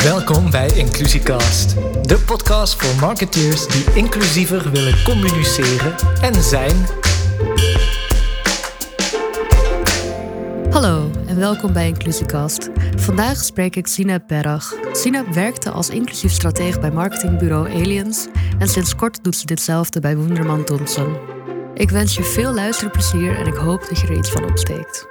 Welkom bij Inclusiecast, de podcast voor marketeers die inclusiever willen communiceren en zijn. Hallo en welkom bij Inclusiecast. Vandaag spreek ik Zineb Berrag. Zineb werkte als inclusief stratege bij marketingbureau Aliens en sinds kort doet ze ditzelfde bij Wunderman Thompson. Ik wens je veel luisterplezier en ik hoop dat je er iets van opsteekt.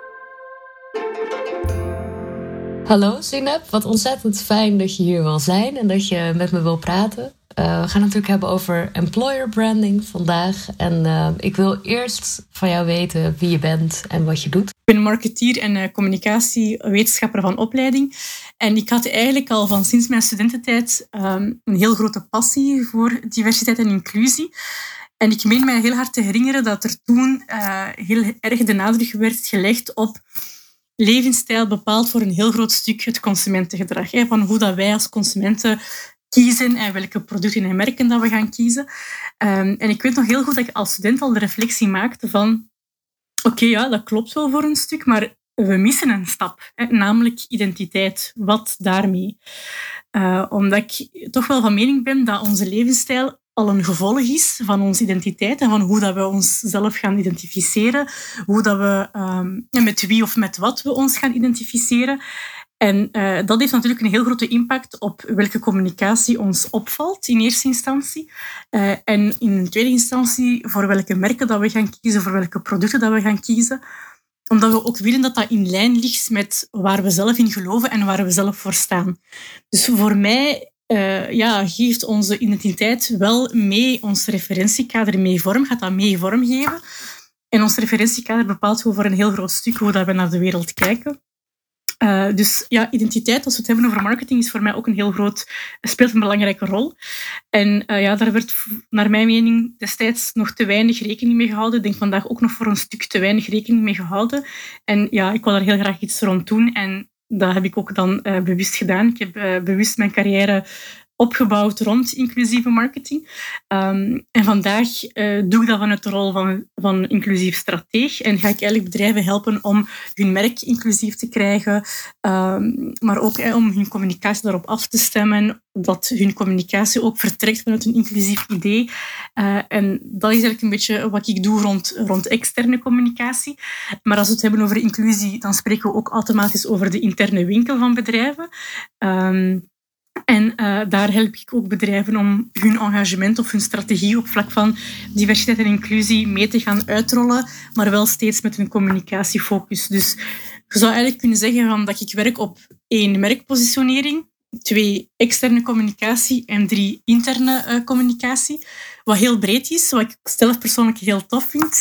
Hallo Zineb, wat ontzettend fijn dat je hier wil zijn en dat je met me wil praten. We gaan natuurlijk hebben over employer branding vandaag. En ik wil eerst van jou weten wie je bent en wat je doet. Ik ben marketeer en communicatiewetenschapper van opleiding. En ik had eigenlijk al van sinds mijn studententijd een heel grote passie voor diversiteit en inclusie. En ik meen mij heel hard te herinneren dat er toen heel erg de nadruk werd gelegd op levensstijl bepaalt voor een heel groot stuk het consumentengedrag. Van hoe dat wij als consumenten kiezen en welke producten en merken dat we gaan kiezen. En ik weet nog heel goed dat ik als student al de reflectie maakte van oké, dat klopt wel voor een stuk, maar we missen een stap, namelijk identiteit. Wat daarmee? Omdat ik toch wel van mening ben dat onze levensstijl al een gevolg is van onze identiteit en van hoe dat we onszelf gaan identificeren, hoe dat we met wie of met wat we ons gaan identificeren. En dat heeft natuurlijk een heel grote impact op welke communicatie ons opvalt in eerste instantie. En in tweede instantie voor welke merken dat we gaan kiezen, voor welke producten dat we gaan kiezen. Omdat we ook willen dat dat in lijn ligt met waar we zelf in geloven en waar we zelf voor staan. Dus voor mij geeft onze identiteit wel mee ons referentiekader mee vorm, gaat dat mee vormgeven. En ons referentiekader bepaalt gewoon voor een heel groot stuk hoe dat we naar de wereld kijken. Dus identiteit, als we het hebben over marketing, is voor mij ook speelt een belangrijke rol. En daar werd naar mijn mening destijds nog te weinig rekening mee gehouden. Ik denk vandaag ook nog voor een stuk te weinig rekening mee gehouden. En ik wil daar heel graag iets rond doen. En dat heb ik ook dan bewust gedaan. Ik heb bewust mijn carrière opgebouwd rond inclusieve marketing. En vandaag doe ik dat vanuit de rol van inclusief strateeg en ga ik eigenlijk bedrijven helpen om hun merk inclusief te krijgen, maar ook om hun communicatie daarop af te stemmen, dat hun communicatie ook vertrekt vanuit een inclusief idee. En dat is eigenlijk een beetje wat ik doe rond externe communicatie. Maar als we het hebben over inclusie, dan spreken we ook automatisch over de interne winkel van bedrijven. En daar help ik ook bedrijven om hun engagement of hun strategie op vlak van diversiteit en inclusie mee te gaan uitrollen, maar wel steeds met een communicatiefocus. Dus je zou eigenlijk kunnen zeggen dat ik werk op 1 merkpositionering, 2 externe communicatie en 3 interne communicatie. Wat heel breed is, wat ik zelf persoonlijk heel tof vind.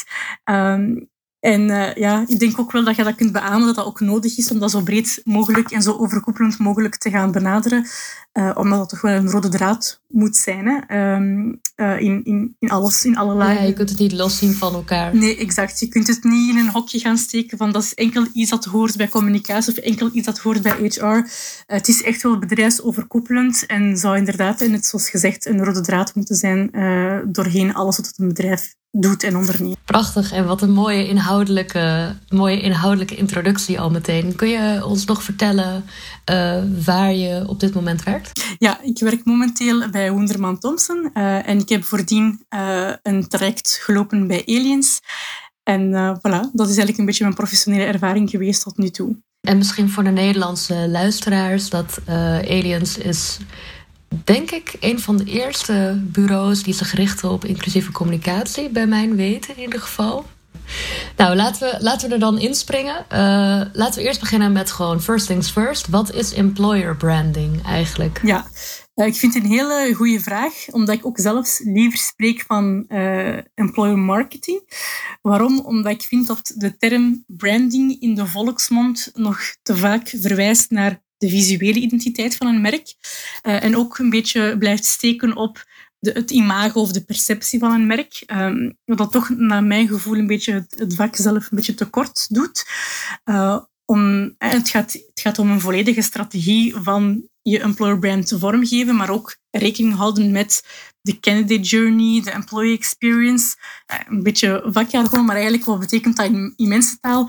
Ik denk ook wel dat je dat kunt beamen, dat dat ook nodig is om dat zo breed mogelijk en zo overkoepelend mogelijk te gaan benaderen. Omdat dat toch wel een rode draad moet zijn. In alles, in alle lagen. Ja, je kunt het niet loszien van elkaar. Nee, exact. Je kunt het niet in een hokje gaan steken van dat is enkel iets dat hoort bij communicatie of enkel iets dat hoort bij HR. Het is echt wel bedrijfsoverkoepelend en zou inderdaad, net zoals gezegd, een rode draad moeten zijn doorheen alles wat een bedrijf doet en onderneemt. Prachtig en wat een mooie inhoudelijke introductie al meteen. Kun je ons nog vertellen waar je op dit moment werkt? Ja, ik werk momenteel bij Wunderman Thompson en ik heb voordien een traject gelopen bij Aliens. En dat is eigenlijk een beetje mijn professionele ervaring geweest tot nu toe. En misschien voor de Nederlandse luisteraars, dat Aliens is, denk ik, een van de eerste bureaus die zich richten op inclusieve communicatie, bij mijn weten in ieder geval. Nou, laten we er dan inspringen. Laten we eerst beginnen met gewoon first things first. Wat is employer branding eigenlijk? Ja, ik vind het een hele goede vraag, omdat ik ook zelfs liever spreek van employer marketing. Waarom? Omdat ik vind dat de term branding in de volksmond nog te vaak verwijst naar de visuele identiteit van een merk. En ook een beetje blijft steken op het imago of de perceptie van een merk. Dat toch naar mijn gevoel een beetje het vak zelf een beetje tekort doet. Het gaat om een volledige strategie van je employer brand te vormgeven, maar ook rekening houden met de candidate journey, de employee experience. Een beetje vakjargon, maar eigenlijk wat betekent dat in mensentaal?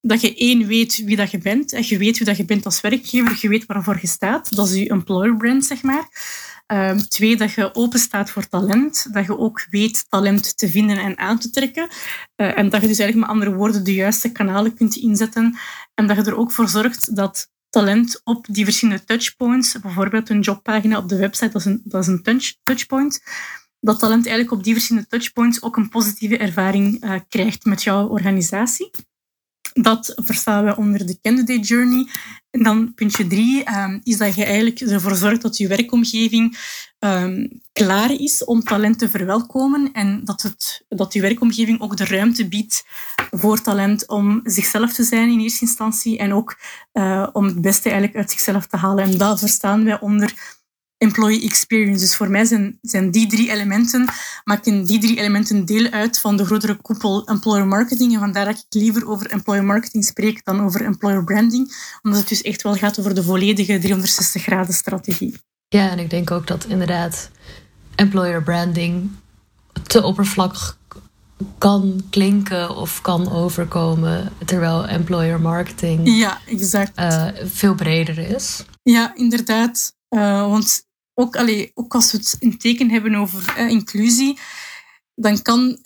dat je 1 weet wie dat je bent. En je weet wie dat je bent als werkgever. Je weet waarvoor je staat. Dat is je employer brand, zeg maar. 2, dat je open staat voor talent. Dat je ook weet talent te vinden en aan te trekken. En dat je dus eigenlijk met andere woorden de juiste kanalen kunt inzetten. En dat je er ook voor zorgt dat talent op die verschillende touchpoints, bijvoorbeeld een jobpagina op de website, dat is een touchpoint, dat talent eigenlijk op die verschillende touchpoints ook een positieve ervaring krijgt met jouw organisatie. Dat verstaan we onder de candidate journey. En dan puntje 3 is dat je eigenlijk ervoor zorgt dat je werkomgeving klaar is om talent te verwelkomen en dat je werkomgeving ook de ruimte biedt voor talent om zichzelf te zijn in eerste instantie en ook om het beste eigenlijk uit zichzelf te halen. En dat verstaan wij onder employee experience. Dus voor mij zijn die 3 elementen, maken die 3 elementen deel uit van de grotere koepel employer marketing. En vandaar dat ik liever over employer marketing spreek dan over employer branding. Omdat het dus echt wel gaat over de volledige 360 graden strategie. Ja, en ik denk ook dat inderdaad employer branding te oppervlakkig kan klinken of kan overkomen, terwijl employer marketing veel breder is. Ja, inderdaad. Want ook als we het een teken hebben over inclusie, dan kun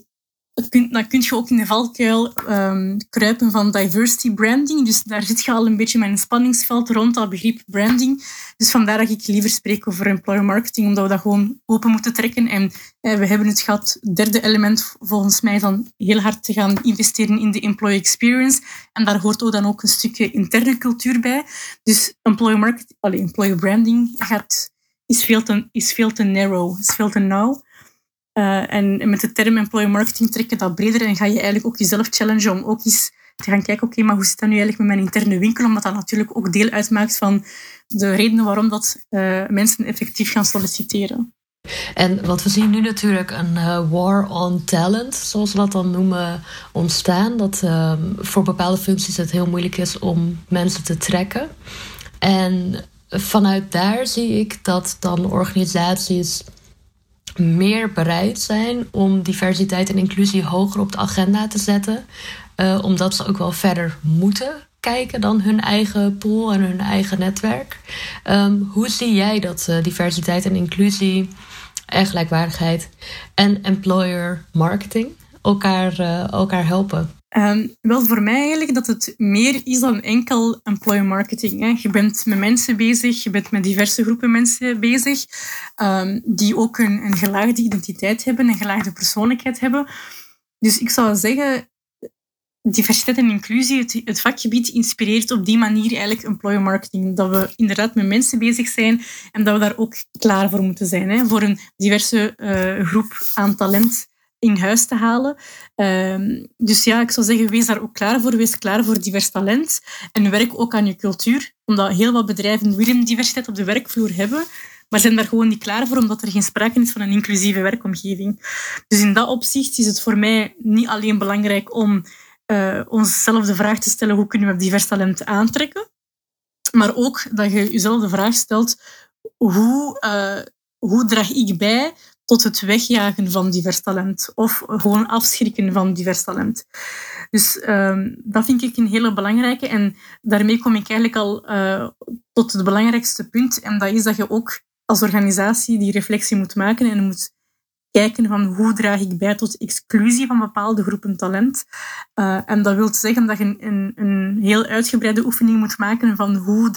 je ook in de valkuil kruipen van diversity branding. Dus daar zit je al een beetje met een spanningsveld rond dat begrip branding. Dus vandaar dat ik liever spreek over employer marketing, omdat we dat gewoon open moeten trekken. En we hebben het gehad, het derde element volgens mij dan heel hard te gaan investeren in de employee experience. En daar hoort ook dan ook een stukje interne cultuur bij. Dus employer branding is veel te narrow, is veel te nauw. En met de term employer marketing trek je dat breder en ga je eigenlijk ook jezelf challengen om ook eens te gaan kijken, oké, maar hoe zit dat nu eigenlijk met mijn interne winkel? Omdat dat natuurlijk ook deel uitmaakt van de redenen waarom dat mensen effectief gaan solliciteren. En wat we zien nu natuurlijk een war on talent, zoals we dat dan noemen, ontstaan. Dat voor bepaalde functies het heel moeilijk is om mensen te trekken. En vanuit daar zie ik dat dan organisaties meer bereid zijn om diversiteit en inclusie hoger op de agenda te zetten. Omdat ze ook wel verder moeten kijken dan hun eigen pool en hun eigen netwerk. Hoe zie jij dat diversiteit en inclusie en gelijkwaardigheid en employer marketing elkaar helpen? Wel, voor mij eigenlijk dat het meer is dan enkel employer marketing. Hè. Je bent met mensen bezig, je bent met diverse groepen mensen bezig, die ook een gelaagde identiteit hebben, een gelaagde persoonlijkheid hebben. Dus ik zou zeggen, diversiteit en inclusie, het vakgebied inspireert op die manier eigenlijk employer marketing. Dat we inderdaad met mensen bezig zijn en dat we daar ook klaar voor moeten zijn. Hè, voor een diverse groep aan talent in huis te halen. Dus ja, ik zou zeggen, wees daar ook klaar voor. Wees klaar voor divers talent. En werk ook aan je cultuur. Omdat heel wat bedrijven willen diversiteit op de werkvloer hebben, maar zijn daar gewoon niet klaar voor, omdat er geen sprake is van een inclusieve werkomgeving. Dus in dat opzicht is het voor mij niet alleen belangrijk om onszelf de vraag te stellen, hoe kunnen we divers talent aantrekken? Maar ook dat je jezelf de vraag stelt, hoe draag ik bij tot het wegjagen van divers talent of gewoon afschrikken van divers talent. Dus dat vind ik een hele belangrijke en daarmee kom ik eigenlijk al tot het belangrijkste punt en dat is dat je ook als organisatie die reflectie moet maken en moet kijken van hoe draag ik bij tot exclusie van bepaalde groepen talent. En dat wil zeggen dat je een heel uitgebreide oefening moet maken van hoe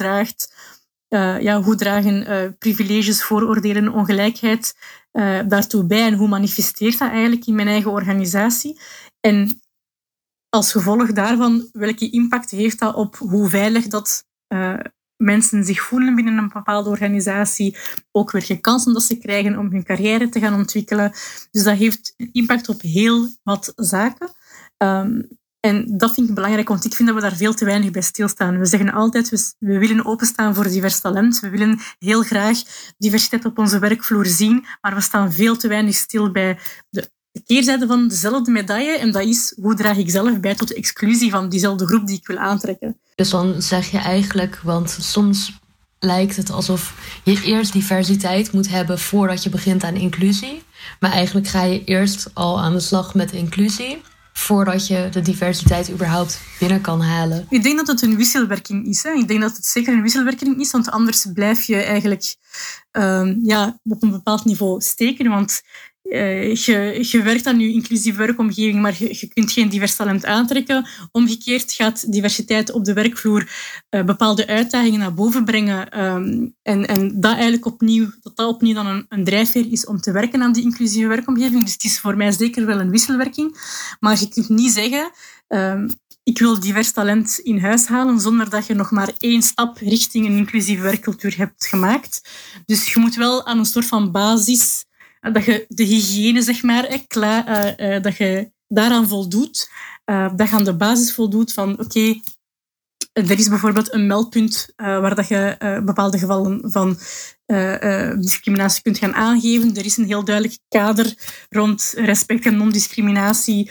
dragen privileges, vooroordelen, ongelijkheid daartoe bij en hoe manifesteert dat eigenlijk in mijn eigen organisatie. En als gevolg daarvan, welke impact heeft dat op hoe veilig dat mensen zich voelen binnen een bepaalde organisatie, ook welke kansen dat ze krijgen om hun carrière te gaan ontwikkelen. Dus dat heeft een impact op heel wat zaken. En dat vind ik belangrijk, want ik vind dat we daar veel te weinig bij stilstaan. We zeggen altijd, we willen openstaan voor divers talent. We willen heel graag diversiteit op onze werkvloer zien, maar we staan veel te weinig stil bij de keerzijde van dezelfde medaille. En dat is, hoe draag ik zelf bij tot de exclusie van diezelfde groep die ik wil aantrekken. Dus dan zeg je eigenlijk, want soms lijkt het alsof je eerst diversiteit moet hebben voordat je begint aan inclusie. Maar eigenlijk ga je eerst al aan de slag met inclusie voordat je de diversiteit überhaupt binnen kan halen? Ik denk dat het een wisselwerking is. Hè. Ik denk dat het zeker een wisselwerking is, want anders blijf je eigenlijk op een bepaald niveau steken. Want je werkt aan je inclusieve werkomgeving, maar je kunt geen divers talent aantrekken. Omgekeerd gaat diversiteit op de werkvloer bepaalde uitdagingen naar boven brengen. En dat eigenlijk opnieuw dan een drijfveer is om te werken aan die inclusieve werkomgeving. Dus het is voor mij zeker wel een wisselwerking. Maar je kunt niet zeggen, ik wil divers talent in huis halen zonder dat je nog maar 1 stap richting een inclusieve werkcultuur hebt gemaakt. Dus je moet wel aan een soort van basis, dat je de hygiëne, zeg maar, dat je daaraan voldoet. Dat je aan de basis voldoet van, oké, er is bijvoorbeeld een meldpunt waar dat je bepaalde gevallen van discriminatie kunt gaan aangeven. Er is een heel duidelijk kader rond respect en non-discriminatie.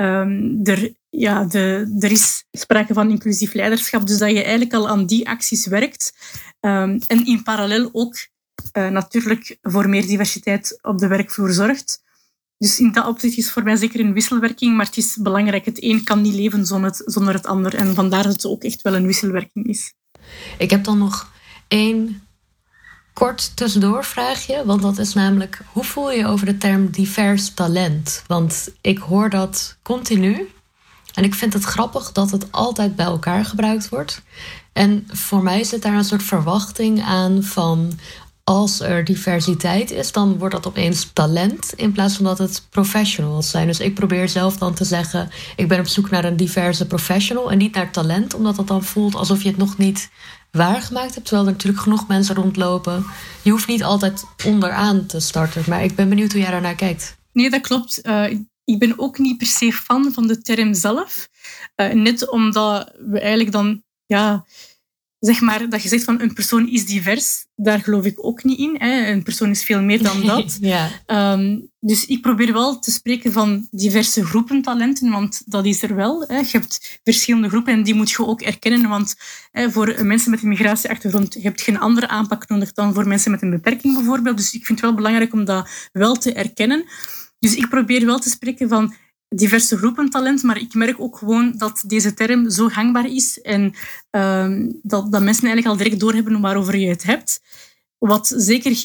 Er is sprake van inclusief leiderschap, dus dat je eigenlijk al aan die acties werkt. En in parallel ook natuurlijk voor meer diversiteit op de werkvloer zorgt. Dus in dat opzicht is voor mij zeker een wisselwerking, maar het is belangrijk. Het een kan niet leven zonder het ander. En vandaar dat het ook echt wel een wisselwerking is. Ik heb dan nog 1 kort tussendoorvraagje, want dat is namelijk, hoe voel je over de term divers talent? Want ik hoor dat continu en ik vind het grappig dat het altijd bij elkaar gebruikt wordt. En voor mij zit daar een soort verwachting aan van, als er diversiteit is, dan wordt dat opeens talent in plaats van dat het professionals zijn. Dus ik probeer zelf dan te zeggen, ik ben op zoek naar een diverse professional en niet naar talent, omdat dat dan voelt alsof je het nog niet waargemaakt hebt, terwijl er natuurlijk genoeg mensen rondlopen. Je hoeft niet altijd onderaan te starten, maar ik ben benieuwd hoe jij daarnaar kijkt. Nee, dat klopt. Ik ben ook niet per se fan van de term zelf. Net omdat we eigenlijk dan, zeg maar, dat je zegt van een persoon is divers, daar geloof ik ook niet in. Hè. Een persoon is veel meer dan dat. Ja. Dus ik probeer wel te spreken van diverse groepen talenten, want dat is er wel. Hè. Je hebt verschillende groepen en die moet je ook erkennen, want voor mensen met een migratieachtergrond heb je geen andere aanpak nodig dan voor mensen met een beperking bijvoorbeeld. Dus ik vind het wel belangrijk om dat wel te erkennen. Dus ik probeer wel te spreken van diverse groepen talent, maar ik merk ook gewoon dat deze term zo gangbaar is en dat mensen eigenlijk al direct doorhebben waarover je het hebt. Wat zeker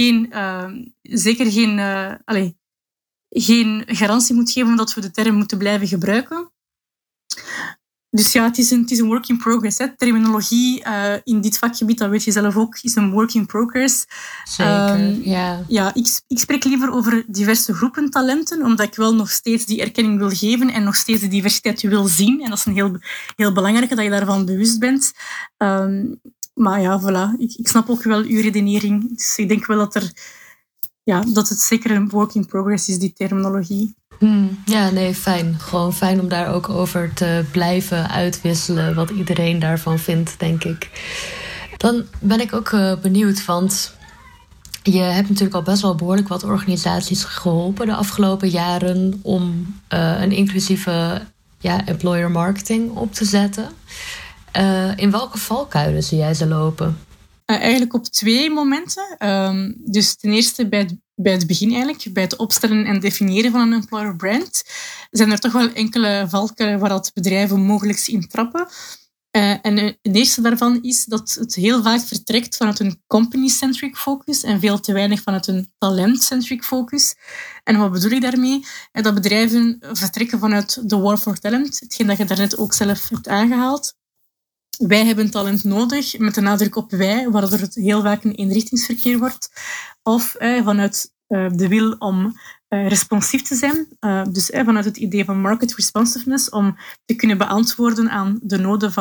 geen garantie moet geven dat we de term moeten blijven gebruiken. Dus ja, het is een work in progress. Hè. Terminologie in dit vakgebied, dat weet je zelf ook, is een work in progress. Zeker, ja. Ja, ik spreek liever over diverse groepen talenten, omdat ik wel nog steeds die erkenning wil geven en nog steeds de diversiteit wil zien. En dat is een heel, heel belangrijk, dat je daarvan bewust bent. Maar ja, voilà. Ik snap ook wel uw redenering. Dus ik denk wel dat het zeker een work in progress is, die terminologie. Ja, nee, fijn. Gewoon fijn om daar ook over te blijven uitwisselen wat iedereen daarvan vindt, denk ik. Dan ben ik ook benieuwd, want je hebt natuurlijk al best wel behoorlijk wat organisaties geholpen de afgelopen jaren om een inclusieve employer marketing op te zetten. In welke valkuilen zie jij ze lopen? Eigenlijk op 2 momenten. Dus ten eerste bij het begin eigenlijk, bij het opstellen en definiëren van een employer brand, zijn er toch wel enkele valkuilen waar dat bedrijven mogelijk in trappen. En het eerste daarvan is dat het heel vaak vertrekt vanuit een company-centric focus en veel te weinig vanuit een talent-centric focus. En wat bedoel ik daarmee? Dat bedrijven vertrekken vanuit de war for talent, hetgeen dat je daarnet ook zelf hebt aangehaald. Wij hebben talent nodig, met de nadruk op wij, waardoor het heel vaak een eenrichtingsverkeer wordt. Of vanuit de wil om responsief te zijn. Dus vanuit het idee van market responsiveness, om te kunnen beantwoorden aan de noden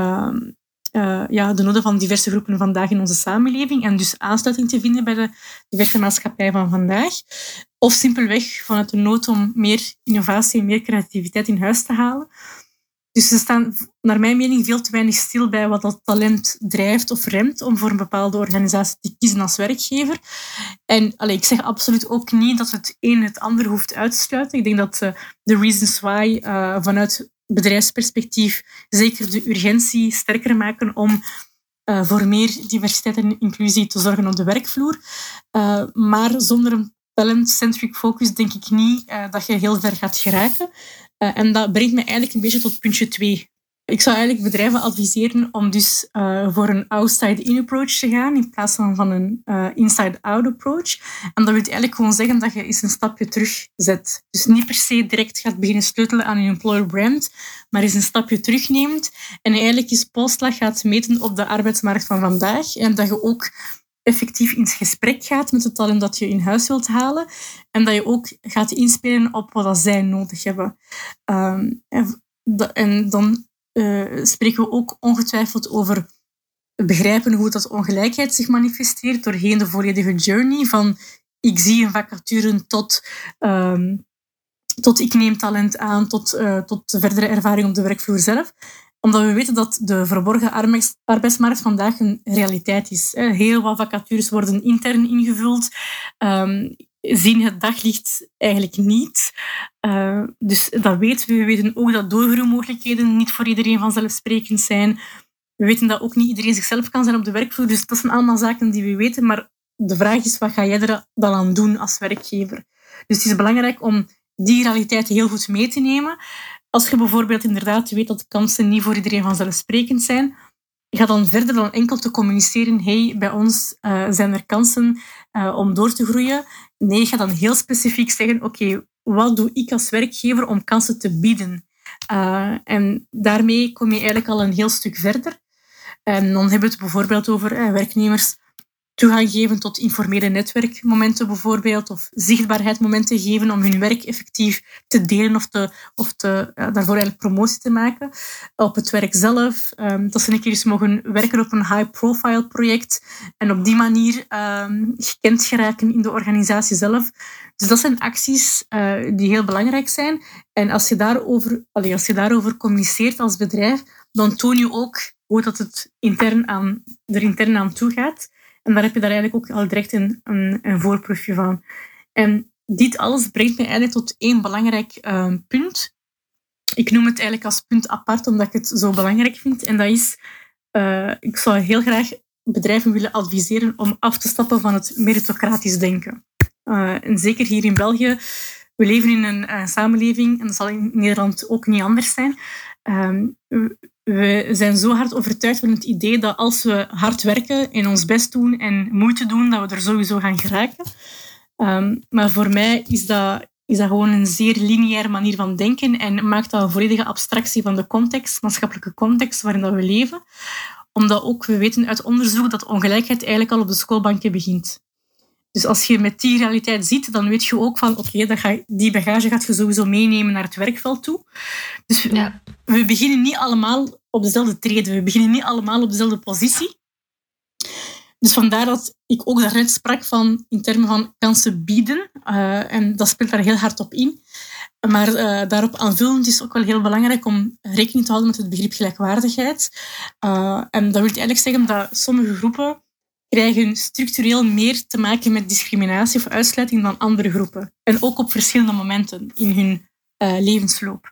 van diverse groepen vandaag in onze samenleving en dus aansluiting te vinden bij de diverse maatschappij van vandaag. Of simpelweg vanuit de nood om meer innovatie en meer creativiteit in huis te halen. Dus ze staan, naar mijn mening, veel te weinig stil bij wat dat talent drijft of remt om voor een bepaalde organisatie te kiezen als werkgever. En ik zeg absoluut ook niet dat het een het ander hoeft uit te sluiten. Ik denk dat de reasons why vanuit bedrijfsperspectief zeker de urgentie sterker maken om voor meer diversiteit en inclusie te zorgen op de werkvloer. Maar zonder een talent-centric focus denk ik niet dat je heel ver gaat geraken. En dat brengt me eigenlijk een beetje tot puntje 2. Ik zou eigenlijk bedrijven adviseren om dus voor een outside-in approach te gaan in plaats van een inside-out approach. En dat wil eigenlijk gewoon zeggen dat je eens een stapje terug zet. Dus niet per se direct gaat beginnen sleutelen aan je employer brand, maar eens een stapje terugneemt en eigenlijk eens polsslag gaat meten op de arbeidsmarkt van vandaag. En dat je ook effectief in gesprek gaat met het talent dat je in huis wilt halen. En dat je ook gaat inspelen op wat zij nodig hebben. En dan spreken we ook ongetwijfeld over begrijpen hoe dat ongelijkheid zich manifesteert doorheen de volledige journey. Van ik zie een vacature tot ik neem talent aan, tot verdere ervaring op de werkvloer zelf. Omdat we weten dat de verborgen arbeidsmarkt vandaag een realiteit is. Heel wat vacatures worden intern ingevuld, zien het daglicht eigenlijk niet. Dus dat weten we. We weten ook dat doorgroeimogelijkheden niet voor iedereen vanzelfsprekend zijn. We weten dat ook niet iedereen zichzelf kan zijn op de werkvloer. Dus dat zijn allemaal zaken die we weten. Maar de vraag is, wat ga jij er dan aan doen als werkgever? Dus het is belangrijk om die realiteit heel goed mee te nemen. Als je bijvoorbeeld inderdaad weet dat kansen niet voor iedereen vanzelfsprekend zijn, ga dan verder dan enkel te communiceren, hey, bij ons zijn er kansen om door te groeien. Nee, ga dan heel specifiek zeggen, oké, wat doe ik als werkgever om kansen te bieden? En daarmee kom je eigenlijk al een heel stuk verder. En dan hebben we het bijvoorbeeld over werknemers toegang geven tot informele netwerkmomenten bijvoorbeeld, of zichtbaarheidsmomenten geven om hun werk effectief te delen of daarvoor eigenlijk promotie te maken. Op het werk zelf, dat ze een keer eens mogen werken op een high-profile project en op die manier gekend geraken in de organisatie zelf. Dus dat zijn acties die heel belangrijk zijn. En als je daarover communiceert als bedrijf, dan toon je ook hoe dat het intern aan toe gaat. En daar heb je daar eigenlijk ook al direct een voorproefje van. En dit alles brengt mij eigenlijk tot één belangrijk punt. Ik noem het eigenlijk als punt apart, omdat ik het zo belangrijk vind. En dat is, ik zou heel graag bedrijven willen adviseren om af te stappen van het meritocratisch denken. En zeker hier in België, we leven in een samenleving, en dat zal in Nederland ook niet anders zijn. We zijn zo hard overtuigd van het idee dat als we hard werken en ons best doen en moeite doen, dat we er sowieso gaan geraken. Maar voor mij is dat gewoon een zeer lineaire manier van denken en maakt dat een volledige abstractie van de context, maatschappelijke context waarin dat we leven. Omdat ook we weten uit onderzoek dat ongelijkheid eigenlijk al op de schoolbanken begint. Dus als je met die realiteit ziet, dan weet je ook van oké, die bagage gaat je sowieso meenemen naar het werkveld toe. Dus we beginnen niet allemaal op dezelfde trede. We beginnen niet allemaal op dezelfde positie. Dus vandaar dat ik ook daarnet sprak van in termen van kansen bieden. En dat speelt daar heel hard op in. Maar daarop aanvullend is ook wel heel belangrijk om rekening te houden met het begrip gelijkwaardigheid. En dat wil eigenlijk zeggen dat sommige groepen krijgen structureel meer te maken met discriminatie of uitsluiting dan andere groepen. En ook op verschillende momenten in hun levensloop.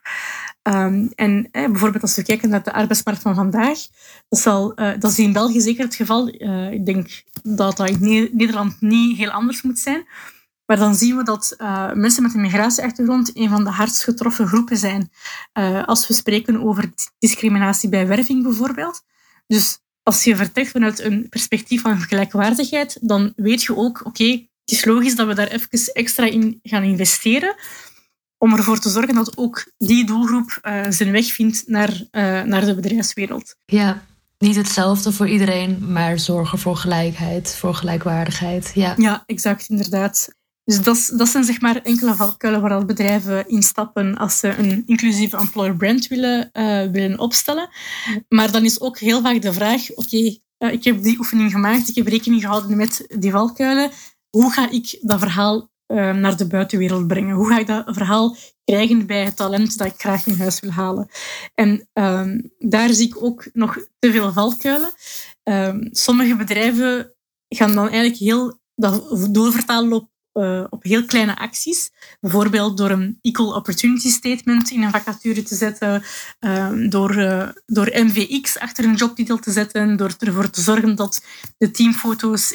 En bijvoorbeeld als we kijken naar de arbeidsmarkt van vandaag, dat is in België zeker het geval. Ik denk dat dat in Nederland niet heel anders moet zijn. Maar dan zien we dat mensen met een migratieachtergrond een van de hardst getroffen groepen zijn. Als we spreken over discriminatie bij werving bijvoorbeeld. Dus als je vertrekt vanuit een perspectief van gelijkwaardigheid, dan weet je ook, oké, het is logisch dat we daar even extra in gaan investeren om ervoor te zorgen dat ook die doelgroep zijn weg vindt naar de bedrijfswereld. Ja, niet hetzelfde voor iedereen, maar zorgen voor gelijkheid, voor gelijkwaardigheid. Ja, exact, inderdaad. Dus dat zijn zeg maar enkele valkuilen waar bedrijven instappen als ze een inclusieve employer brand willen opstellen. Maar dan is ook heel vaak de vraag, oké, ik heb die oefening gemaakt, ik heb rekening gehouden met die valkuilen. Hoe ga ik dat verhaal naar de buitenwereld brengen? Hoe ga ik dat verhaal krijgen bij het talent dat ik graag in huis wil halen? En daar zie ik ook nog te veel valkuilen. Sommige bedrijven gaan dan eigenlijk dat doorvertalen op heel kleine acties. Bijvoorbeeld door een equal opportunity statement in een vacature te zetten, door MVX achter een jobtitel te zetten, door ervoor te zorgen dat de teamfoto's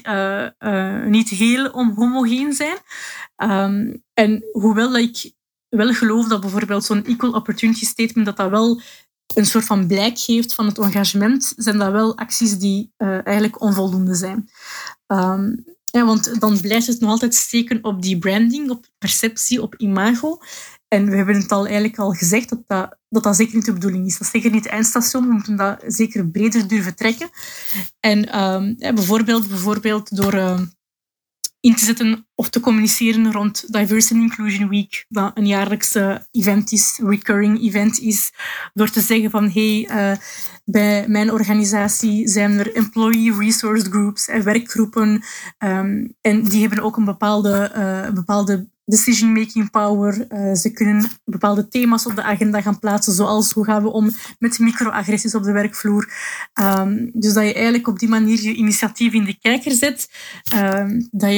niet heel homogeen zijn. En hoewel ik wel geloof dat bijvoorbeeld zo'n equal opportunity statement dat wel een soort van blijk geeft van het engagement, zijn dat wel acties die eigenlijk onvoldoende zijn. Want dan blijft het nog altijd steken op die branding, op perceptie, op imago. En we hebben het eigenlijk al gezegd dat zeker niet de bedoeling is. Dat is zeker niet het eindstation. We moeten dat zeker breder durven trekken. En bijvoorbeeld door in te zetten of te communiceren rond Diversity and Inclusion Week, dat een jaarlijkse event is, recurring event is, door te zeggen van bij mijn organisatie zijn er employee resource groups en werkgroepen en die hebben ook een bepaalde decision-making power. Ze kunnen bepaalde thema's op de agenda gaan plaatsen, zoals hoe gaan we om met microagressies op de werkvloer. Dus dat je eigenlijk op die manier je initiatief in de kijker zet. Dat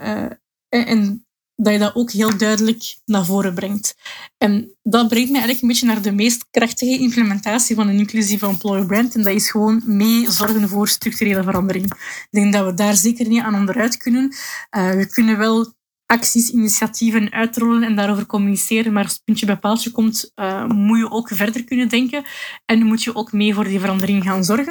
je dat ook heel duidelijk naar voren brengt. En dat brengt me eigenlijk een beetje naar de meest krachtige implementatie van een inclusieve employer brand. En dat is gewoon mee zorgen voor structurele verandering. Ik denk dat we daar zeker niet aan onderuit kunnen. We kunnen wel acties, initiatieven uitrollen en daarover communiceren. Maar als het puntje bij paaltje komt, moet je ook verder kunnen denken. En moet je ook mee voor die verandering gaan zorgen.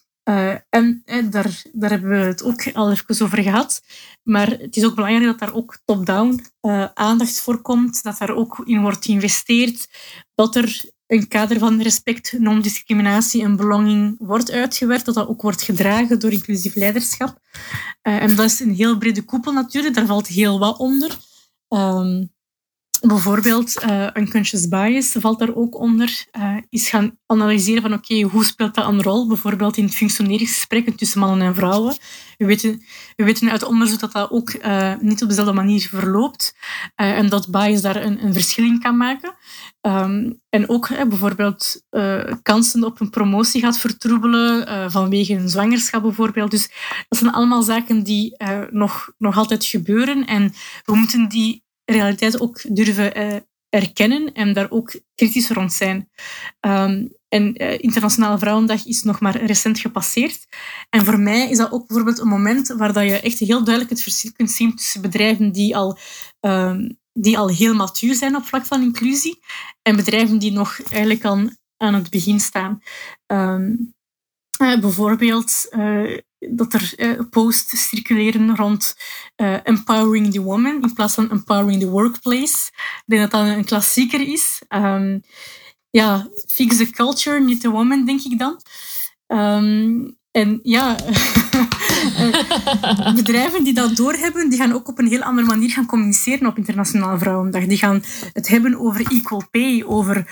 Daar hebben we het ook al even over gehad. Maar het is ook belangrijk dat daar ook top-down aandacht voor komt. Dat daar ook in wordt geïnvesteerd. Dat er een kader van respect, non-discriminatie en belonging wordt uitgewerkt. Dat ook wordt gedragen door inclusief leiderschap. En dat is een heel brede koepel natuurlijk. Daar valt heel wat onder. Bijvoorbeeld unconscious bias valt daar ook onder. Is gaan analyseren van hoe speelt dat een rol? Bijvoorbeeld in het functioneringsgesprekken tussen mannen en vrouwen. We weten uit onderzoek dat dat ook niet op dezelfde manier verloopt. En dat bias daar een verschil in kan maken. En ook bijvoorbeeld kansen op een promotie gaat vertroebelen vanwege een zwangerschap bijvoorbeeld. Dus dat zijn allemaal zaken die nog altijd gebeuren. En we moeten die realiteit ook durven erkennen en daar ook kritisch rond zijn. Internationale Vrouwendag is nog maar recent gepasseerd. En voor mij is dat ook bijvoorbeeld een moment waar dat je echt heel duidelijk het verschil kunt zien tussen bedrijven die al heel matuur zijn op vlak van inclusie en bedrijven die nog eigenlijk aan het begin staan. Bijvoorbeeld dat er posts circuleren rond empowering the woman in plaats van empowering the workplace. Ik denk dat dat een klassieker is. Fix the culture, niet the woman, denk ik dan. Bedrijven die dat doorhebben, die gaan ook op een heel andere manier gaan communiceren op Internationale Vrouwendag. Die gaan het hebben over equal pay,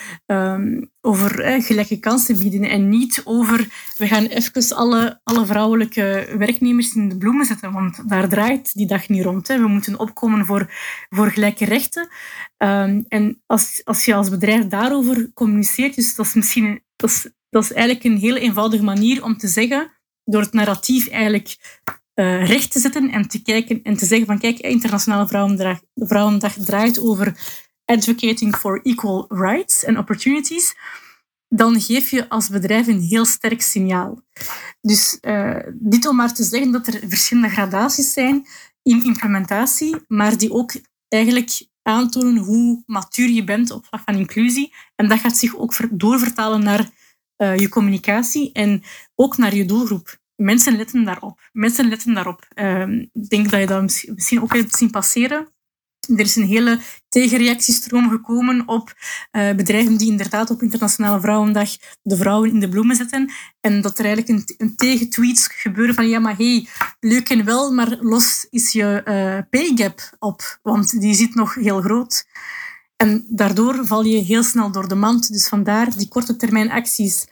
over gelijke kansen bieden en niet over we gaan even alle vrouwelijke werknemers in de bloemen zetten, want daar draait die dag niet rond. Hè. We moeten opkomen voor gelijke rechten. En als je als bedrijf daarover communiceert, dus dat is eigenlijk een heel eenvoudige manier om te zeggen, door het narratief eigenlijk recht te zetten en te kijken en te zeggen van kijk, Internationale Vrouwendag draait over advocating for equal rights and opportunities, dan geef je als bedrijf een heel sterk signaal. Dus dit om maar te zeggen dat er verschillende gradaties zijn in implementatie, maar die ook eigenlijk aantonen hoe matuur je bent op vlak van inclusie. En dat gaat zich ook doorvertalen naar je communicatie en ook naar je doelgroep. Mensen letten daarop. Ik denk dat je dat misschien ook hebt zien passeren. Er is een hele tegenreactiestroom gekomen op bedrijven die inderdaad op Internationale Vrouwendag de vrouwen in de bloemen zetten. En dat er eigenlijk een tegentweets gebeuren van leuk en wel, maar los is je pay gap op, want die zit nog heel groot. En daardoor val je heel snel door de mand. Dus vandaar die korte termijn acties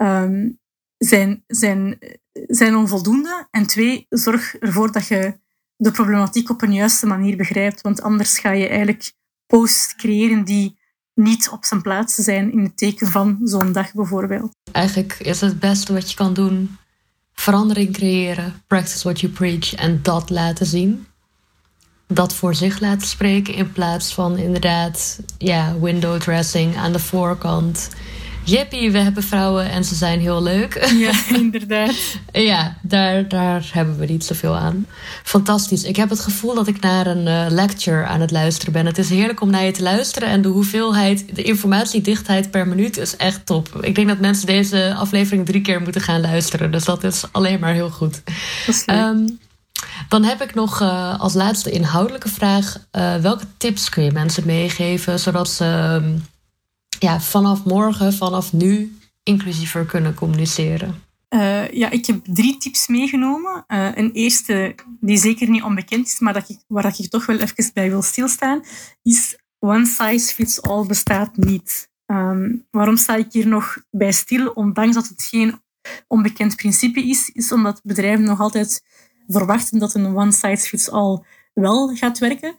zijn onvoldoende. En 2, zorg ervoor dat je de problematiek op een juiste manier begrijpt. Want anders ga je eigenlijk posts creëren die niet op zijn plaats zijn in het teken van zo'n dag bijvoorbeeld. Eigenlijk is het beste wat je kan doen verandering creëren, practice what you preach en dat laten zien. Dat voor zich laten spreken in plaats van inderdaad window dressing aan de voorkant. Jippie, we hebben vrouwen en ze zijn heel leuk. Ja, inderdaad. Ja, daar hebben we niet zoveel aan. Fantastisch. Ik heb het gevoel dat ik naar een lecture aan het luisteren ben. Het is heerlijk om naar je te luisteren. En de hoeveelheid, de informatiedichtheid per minuut is echt top. Ik denk dat mensen deze aflevering 3 keer moeten gaan luisteren. Dus dat is alleen maar heel goed. Dat is leuk. Dan heb ik nog als laatste inhoudelijke vraag. Welke tips kun je mensen meegeven, zodat ze vanaf morgen, vanaf nu, inclusiever kunnen communiceren? Ik heb 3 tips meegenomen. Een eerste, die zeker niet onbekend is, maar waar ik toch wel even bij wil stilstaan, is one size fits all bestaat niet. Waarom sta ik hier nog bij stil, ondanks dat het geen onbekend principe is omdat bedrijven nog altijd verwachten dat een one size fits all wel gaat werken.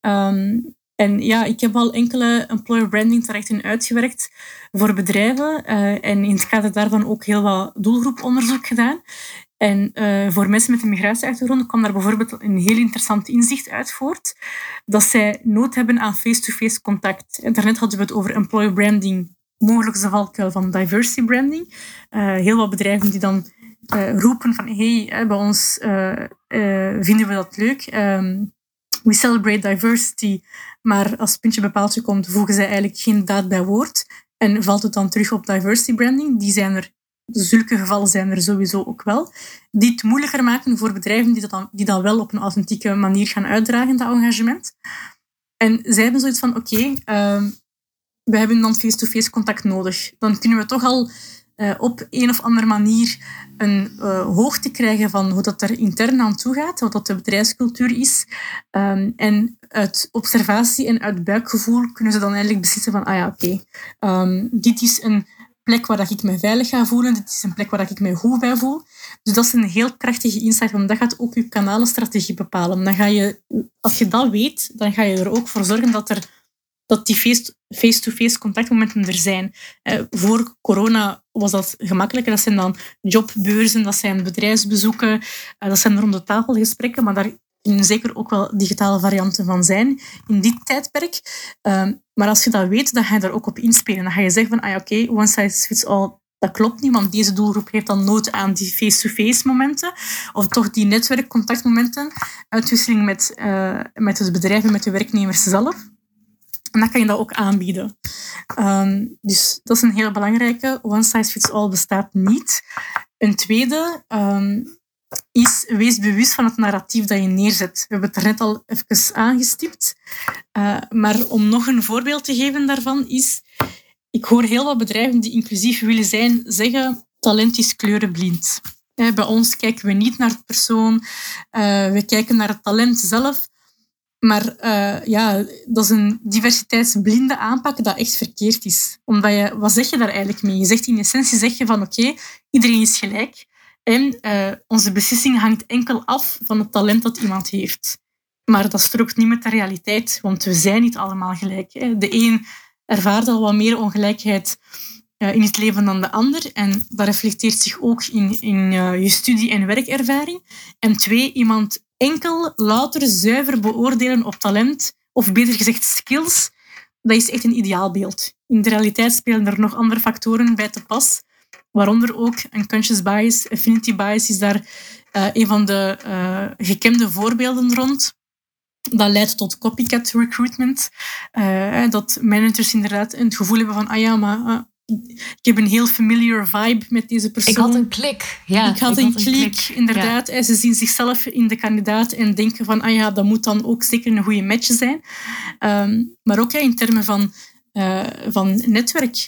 Ik heb al enkele employer branding trajecten uitgewerkt voor bedrijven en in het kader daarvan ook heel wat doelgroeponderzoek gedaan. En voor mensen met een migratieachtergrond kwam daar bijvoorbeeld een heel interessant inzicht uit voort, dat zij nood hebben aan face-to-face contact. En daarnet hadden we het over employer branding, mogelijk de valkuil van diversity branding. Heel wat bedrijven die dan roepen van bij ons vinden we dat leuk. We celebrate diversity, maar als het puntje bij paaltje komt, voegen zij eigenlijk geen daad bij woord. En valt het dan terug op diversity branding. Zulke gevallen zijn er sowieso ook wel. Die het moeilijker maken voor bedrijven die dan wel op een authentieke manier gaan uitdragen, dat engagement. En zij hebben zoiets van, we hebben dan face-to-face contact nodig. Dan kunnen we toch al op een of andere manier een hoogte krijgen van hoe dat er intern aan toe gaat, wat dat de bedrijfscultuur is. En uit observatie en uit buikgevoel kunnen ze dan eigenlijk beslissen van, dit is een plek waar ik me veilig ga voelen, dit is een plek waar ik me goed bij voel. Dus dat is een heel krachtige insight, want dat gaat ook je kanalenstrategie bepalen. Dan ga je, als je dat weet, dan ga je er ook voor zorgen dat die face-to-face contactmomenten er zijn. Voor corona was dat gemakkelijker. Dat zijn dan jobbeurzen, dat zijn bedrijfsbezoeken, dat zijn ronde tafelgesprekken, maar daar kunnen zeker ook wel digitale varianten van zijn in dit tijdperk. Maar als je dat weet, dan ga je daar ook op inspelen. Dan ga je zeggen van, one size fits all, dat klopt niet, want deze doelgroep heeft dan nood aan die face-to-face momenten, of toch die netwerkcontactmomenten, uitwisseling met het bedrijf en met de werknemers zelf. En dan kan je dat ook aanbieden. Dus dat is een heel belangrijke. One size fits all bestaat niet. Een tweede is, wees bewust van het narratief dat je neerzet. We hebben het er net al even aangestipt. Maar om nog een voorbeeld te geven daarvan is, ik hoor heel wat bedrijven die inclusief willen zijn zeggen, talent is kleurenblind. Bij ons kijken we niet naar de persoon. We kijken naar het talent zelf. Maar dat is een diversiteitsblinde aanpak dat echt verkeerd is. Omdat wat zeg je daar eigenlijk mee? Je zegt in essentie van iedereen is gelijk. En onze beslissing hangt enkel af van het talent dat iemand heeft. Maar dat strookt niet met de realiteit, want we zijn niet allemaal gelijk. De een ervaart al wat meer ongelijkheid in het leven dan de ander. En dat reflecteert zich ook in je studie- en werkervaring. En 2, iemand enkel louter zuiver beoordelen op talent, of beter gezegd skills, dat is echt een ideaalbeeld. In de realiteit spelen er nog andere factoren bij te pas, waaronder ook unconscious bias, affinity bias is daar een van de gekende voorbeelden rond. Dat leidt tot copycat recruitment. Dat managers inderdaad het gevoel hebben van, ik heb een heel familiar vibe met deze persoon. Ik had een klik. Ja, ik had een klik, inderdaad. Ja. Ze zien zichzelf in de kandidaat en denken van, dat moet dan ook zeker een goede match zijn. Maar ook in termen van netwerk.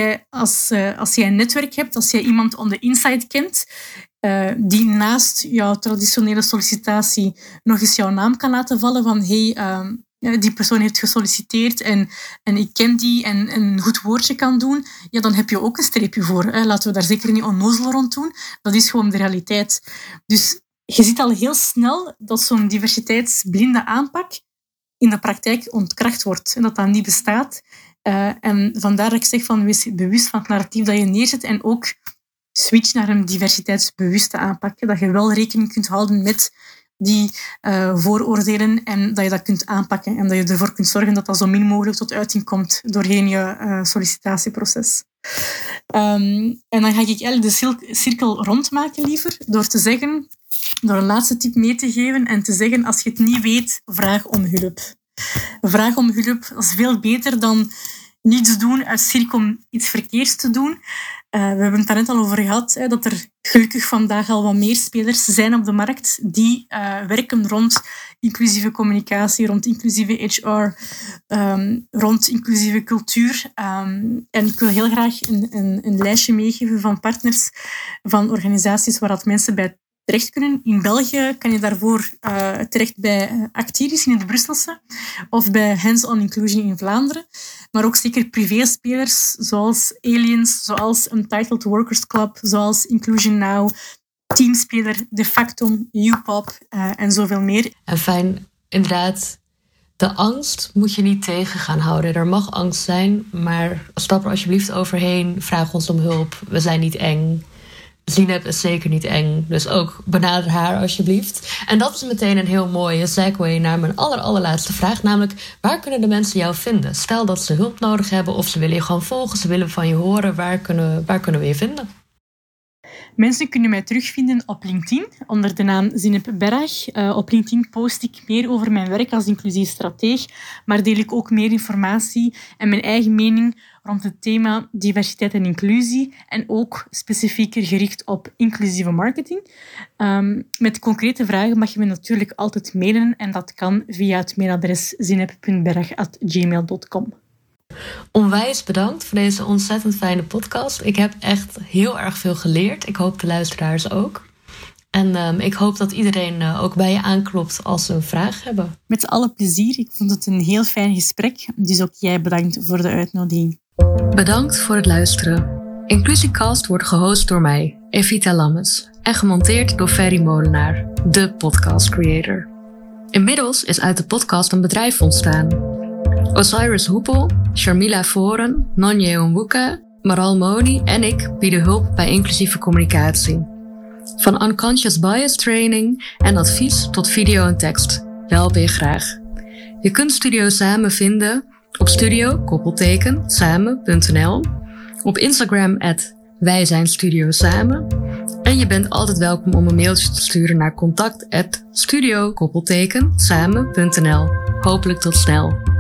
Als jij een netwerk hebt, als jij iemand on the inside kent, die naast jouw traditionele sollicitatie nog eens jouw naam kan laten vallen van die persoon heeft gesolliciteerd en ik ken die en een goed woordje kan doen, dan heb je ook een streepje voor. Laten we daar zeker niet onnozel rond doen. Dat is gewoon de realiteit. Dus je ziet al heel snel dat zo'n diversiteitsblinde aanpak in de praktijk ontkracht wordt en dat dat niet bestaat. En vandaar dat ik zeg van wees bewust van het narratief dat je neerzet en ook switch naar een diversiteitsbewuste aanpak. Dat je wel rekening kunt houden met die vooroordelen en dat je dat kunt aanpakken en dat je ervoor kunt zorgen dat dat zo min mogelijk tot uiting komt doorheen je sollicitatieproces. En dan ga ik eigenlijk de cirkel rondmaken liever door een laatste tip mee te geven en te zeggen, als je het niet weet, vraag om hulp. Vraag om hulp is veel beter dan niets doen uit schrik om iets verkeerds te doen. We hebben het daar net al over gehad, dat er gelukkig vandaag al wat meer spelers zijn op de markt die werken rond inclusieve communicatie, rond inclusieve HR, rond inclusieve cultuur. En ik wil heel graag een lijstje meegeven van partners, van organisaties waar dat mensen bij terecht kunnen. In België kan je daarvoor terecht bij Actiris in het Brusselse of bij Hands-on Inclusion in Vlaanderen. Maar ook zeker privéspelers zoals Aliens, zoals Untitled Workers Club, zoals Inclusion Now, Teamspeler, De Facto, UPOP en zoveel meer. En fijn, inderdaad, de angst moet je niet tegen gaan houden. Er mag angst zijn, maar stap er alsjeblieft overheen. Vraag ons om hulp. We zijn niet eng. Zineb is zeker niet eng, dus ook benader haar alsjeblieft. En dat is meteen een heel mooie segue naar mijn allerlaatste vraag. Namelijk, waar kunnen de mensen jou vinden? Stel dat ze hulp nodig hebben of ze willen je gewoon volgen, ze willen van je horen. Waar kunnen we je vinden? Mensen kunnen mij terugvinden op LinkedIn onder de naam Zineb Berrag. Op LinkedIn post ik meer over mijn werk als inclusief strateeg, maar deel ik ook meer informatie en mijn eigen mening rond het thema diversiteit en inclusie en ook specifieker gericht op inclusieve marketing. Met concrete vragen mag je me natuurlijk altijd mailen en dat kan via het mailadres zineb.berrag@gmail.com. Onwijs bedankt voor deze ontzettend fijne podcast. Ik heb echt heel erg veel geleerd. Ik hoop de luisteraars ook. En ik hoop dat iedereen ook bij je aanklopt als ze een vraag hebben. Met alle plezier. Ik vond het een heel fijn gesprek. Dus ook jij bedankt voor de uitnodiging. Bedankt voor het luisteren. Inclusiecast wordt gehost door mij, Evita Lammes, en gemonteerd door Ferry Molenaar, de podcast creator. Inmiddels is uit de podcast een bedrijf ontstaan. Osiris Hoepel, Sharmila Voren, Nonye Onwuka, Maral Moni en ik bieden hulp bij inclusieve communicatie. Van unconscious bias training en advies tot video en tekst. We helpen je graag. Je kunt Studio Samen vinden op studio-samen.nl, op Instagram @wijzijnstudiosamen en je bent altijd welkom om een mailtje te sturen naar contact@studio-samen.nl. Hopelijk tot snel.